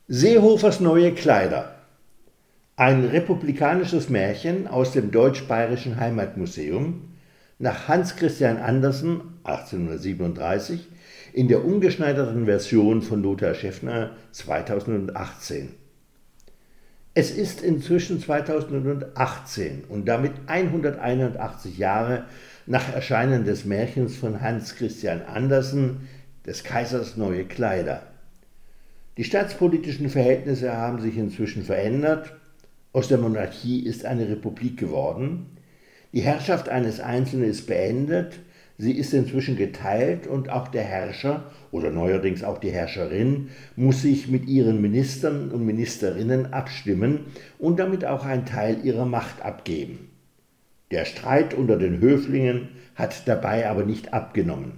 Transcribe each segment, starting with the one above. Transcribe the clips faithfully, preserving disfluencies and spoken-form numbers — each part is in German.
Seehofers neue Kleider. Ein republikanisches Märchen aus dem Deutsch-Bayerischen Heimatmuseum nach Hans Christian Andersen achtzehnhundertsiebenunddreißig in der umgeschneiderten Version von Lothar Schäffner zweitausendachtzehn. Es ist inzwischen zweitausendachtzehn und damit hunderteinundachtzig Jahre nach Erscheinen des Märchens von Hans Christian Andersen, des Kaisers neue Kleider. Die staatspolitischen Verhältnisse haben sich inzwischen verändert. Aus der Monarchie ist eine Republik geworden. Die Herrschaft eines Einzelnen ist beendet. Sie ist inzwischen geteilt und auch der Herrscher oder neuerdings auch die Herrscherin muss sich mit ihren Ministern und Ministerinnen abstimmen und damit auch einen Teil ihrer Macht abgeben. Der Streit unter den Höflingen hat dabei aber nicht abgenommen.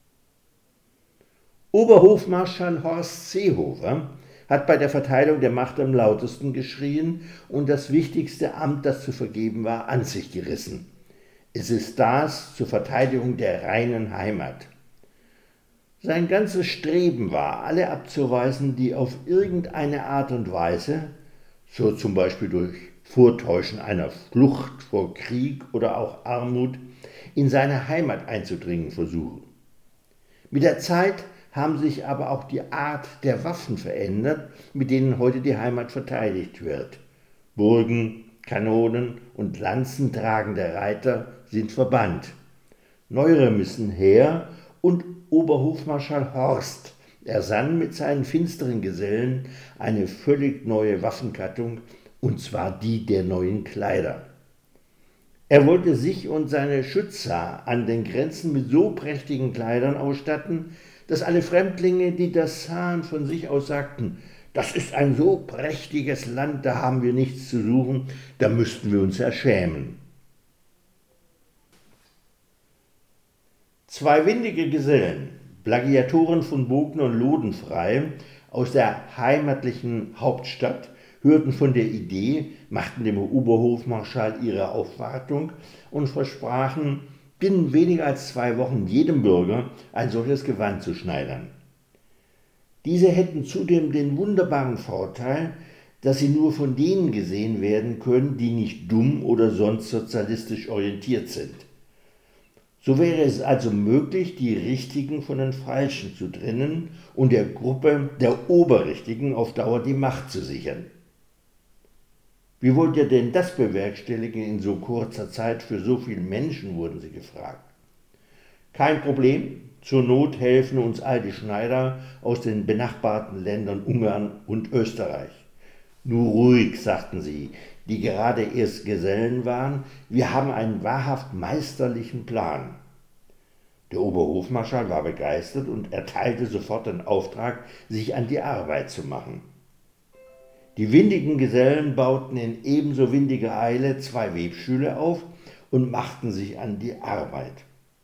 Oberhofmarschall Horst Seehofer hat bei der Verteilung der Macht am lautesten geschrien und das wichtigste Amt, das zu vergeben war, an sich gerissen. Es ist das zur Verteidigung der reinen Heimat. Sein ganzes Streben war, alle abzuweisen, die auf irgendeine Art und Weise, so zum Beispiel durch Vortäuschen einer Flucht vor Krieg oder auch Armut, in seine Heimat einzudringen versuchen. Mit der Zeit haben sich aber auch die Art der Waffen verändert, mit denen heute die Heimat verteidigt wird. Burgen, Kanonen und Lanzen tragende Reiter sind verbannt. Neuere müssen her und Oberhofmarschall Horst ersann mit seinen finsteren Gesellen eine völlig neue Waffengattung, und zwar die der neuen Kleider. Er wollte sich und seine Schützer an den Grenzen mit so prächtigen Kleidern ausstatten, dass alle Fremdlinge, die das sahen, von sich aus sagten: Das ist ein so prächtiges Land, da haben wir nichts zu suchen, da müssten wir uns ja schämen. Zwei windige Gesellen, Plagiatoren von Bogner und Lodenfrei aus der heimatlichen Hauptstadt, hörten von der Idee, machten dem Oberhofmarschall ihre Aufwartung und versprachen, binnen weniger als zwei Wochen jedem Bürger ein solches Gewand zu schneidern. Diese hätten zudem den wunderbaren Vorteil, dass sie nur von denen gesehen werden können, die nicht dumm oder sonst sozialistisch orientiert sind. So wäre es also möglich, die Richtigen von den Falschen zu trennen und der Gruppe der Oberrichtigen auf Dauer die Macht zu sichern. Wie wollt ihr denn das bewerkstelligen in so kurzer Zeit für so viele Menschen, wurden sie gefragt. Kein Problem, zur Not helfen uns all die Schneider aus den benachbarten Ländern Ungarn und Österreich. Nur ruhig, sagten sie, die gerade erst Gesellen waren, wir haben einen wahrhaft meisterlichen Plan. Der Oberhofmarschall war begeistert und erteilte sofort den Auftrag, sich an die Arbeit zu machen. Die windigen Gesellen bauten in ebenso windiger Eile zwei Webstühle auf und machten sich an die Arbeit.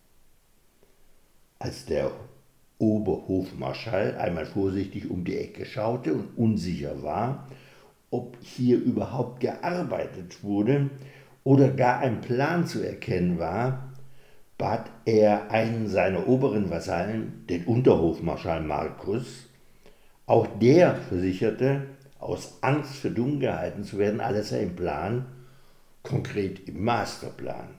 Als der Oberhofmarschall einmal vorsichtig um die Ecke schaute und unsicher war, ob hier überhaupt gearbeitet wurde oder gar ein Plan zu erkennen war, bat er einen seiner oberen Vasallen, den Unterhofmarschall Markus. Auch der versicherte, aus Angst für dumm gehalten zu werden, alles sei im Plan, konkret im Masterplan.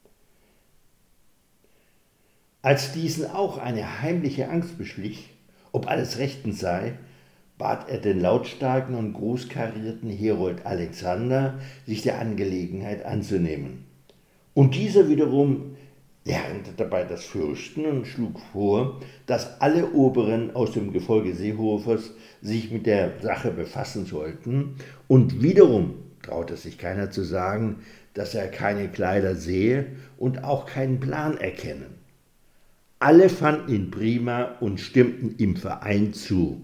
Als diesen auch eine heimliche Angst beschlich, ob alles rechtens sei, bat er den lautstarken und großkarierten Herold Alexander, sich der Angelegenheit anzunehmen. Und dieser wiederum lernte dabei das Fürchten und schlug vor, dass alle Oberen aus dem Gefolge Seehofers sich mit der Sache befassen sollten, und wiederum traute sich keiner zu sagen, dass er keine Kleider sehe und auch keinen Plan erkenne. Alle fanden ihn prima und stimmten im Verein zu.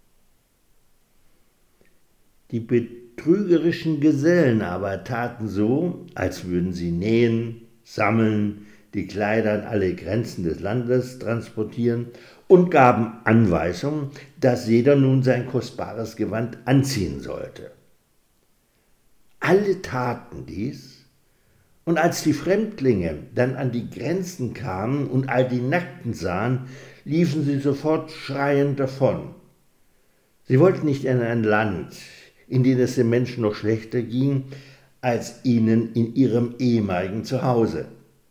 Die betrügerischen Gesellen aber taten so, als würden sie nähen, sammeln, die Kleider an alle Grenzen des Landes transportieren und gaben Anweisungen, dass jeder nun sein kostbares Gewand anziehen sollte. Alle taten dies, und als die Fremdlinge dann an die Grenzen kamen und all die Nackten sahen, liefen sie sofort schreiend davon. Sie wollten nicht in ein Land, in dem es den Menschen noch schlechter ging, als ihnen in ihrem ehemaligen Zuhause.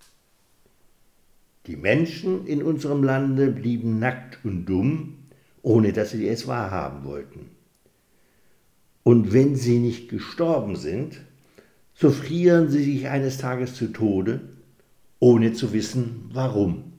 Die Menschen in unserem Lande blieben nackt und dumm, ohne dass sie es wahrhaben wollten. Und wenn sie nicht gestorben sind, so frieren sie sich eines Tages zu Tode, ohne zu wissen, warum.